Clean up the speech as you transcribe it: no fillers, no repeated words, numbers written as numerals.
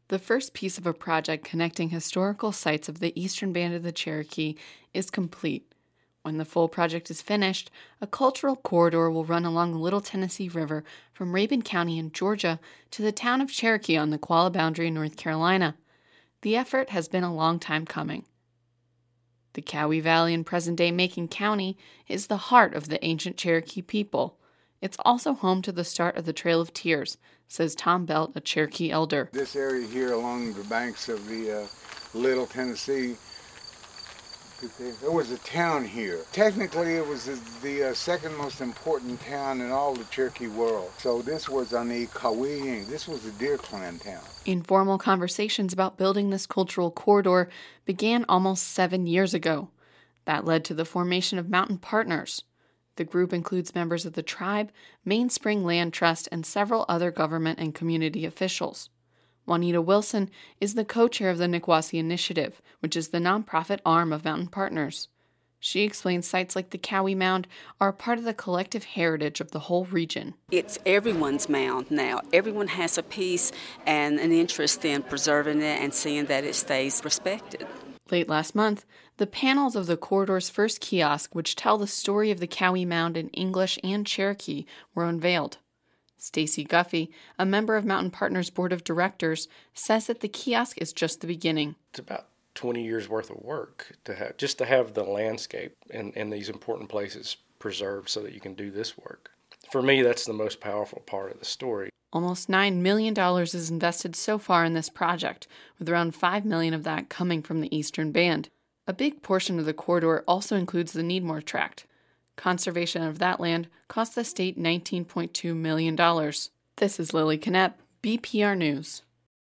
The first piece of a project connecting historical sites of the eastern band of the Cherokee is complete. When the full project is finished, a cultural corridor will run along the Little Tennessee River from Rabun County in Georgia to the town of Cherokee on the Qualla boundary in North Carolina. The effort has been a long time coming. The Cowie Valley in present-day Macon County is the heart of the ancient Cherokee people. It's also home to the start of the Trail of Tears, says Tom Belt, a Cherokee elder. This area here along the banks of the Little Tennessee, there was a town here. Technically, it was the second most important town in all the Cherokee world. So this was on the Cowie. This was the Deer Clan town. Informal conversations about building this cultural corridor began almost 7 years ago. That led to the formation of Mountain Partners. The group includes members of the tribe, Mainspring Land Trust, and several other government and community officials. Juanita Wilson is the co-chair of the Nikwasi Initiative, which is the nonprofit arm of Mountain Partners. She explains sites like the Cowie Mound are part of the collective heritage of the whole region. It's everyone's mound now. Everyone has a piece and an interest in preserving it and seeing that it stays respected. Late last month, the panels of the corridor's first kiosk, which tell the story of the Cowie Mound in English and Cherokee, were unveiled. Stacy Guffey, a member of Mountain Partners' board of directors, says that the kiosk is just the beginning. It's about 20 years worth of work to have the landscape and these important places preserved so that you can do this work. For me, that's the most powerful part of the story. Almost $9 million is invested so far in this project, with around $5 million of that coming from the Eastern Band. A big portion of the corridor also includes the Needmore Tract. Conservation of that land cost the state $19.2 million. This is Lily Knepp, BPR News.